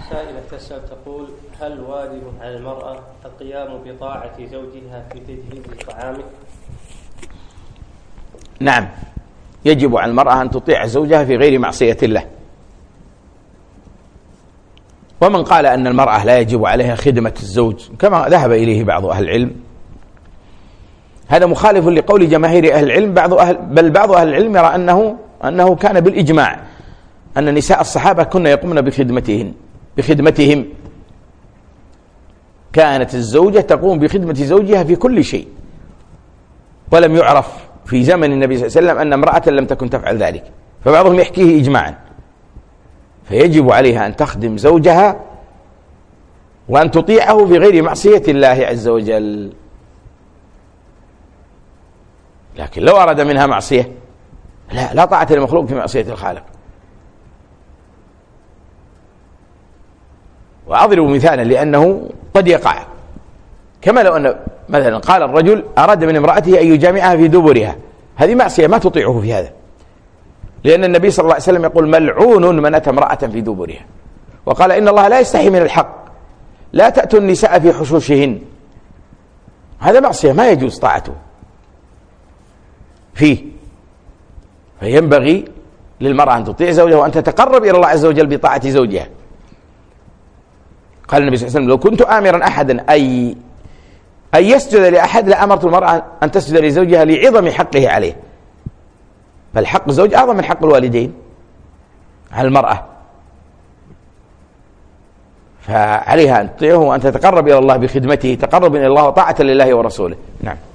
سائلة تسأل تقول: هل واجب على المرأة القيام بطاعة زوجها في تجهيز طعامه؟ نعم، يجب على المرأة أن تطيع زوجها في غير معصية الله. ومن قال أن المرأة لا يجب عليها خدمة الزوج كما ذهب إليه بعض أهل العلم، هذا مخالف لقول جماهير أهل العلم. بل بعض أهل العلم يرى أنه كان بالإجماع أن نساء الصحابة كن يقومن بخدمتهم. كانت الزوجة تقوم بخدمة زوجها في كل شيء، ولم يعرف في زمن النبي صلى الله عليه وسلم أن امرأة لم تكن تفعل ذلك، فبعضهم يحكيه إجماعا. فيجب عليها أن تخدم زوجها وأن تطيعه في غير معصية الله عز وجل. لكن لو أراد منها معصية لا طاعة للمخلوق في معصية الخالق. وأضرب مثالا لأنه قد يقع، كما لو أن مثلا قال الرجل أراد من امرأته أن يجامعها في دبرها، هذه معصية ما تطيعه في هذا، لأن النبي صلى الله عليه وسلم يقول: ملعون من أتى امرأة في دبرها. وقال: إن الله لا يستحي من الحق، لا تأتوا النساء في حشوشهن. هذا معصية ما يجوز طاعته فيه. فينبغي للمرأة أن تطيع زوجها وأن تتقرب إلى الله عز وجل بطاعة زوجها. قال النبي صلى الله عليه وسلم: لو كنت آمرا أحدا أن يسجد لأحد لأمرت المرأة أن تسجد لزوجها لعظم حقه عليه. فالحق الزوج أعظم من حق الوالدين على المرأة، فعليها أن تطيعه وأن تتقرب إلى الله بخدمته تقرب إلى الله وطاعة لله ورسوله. نعم.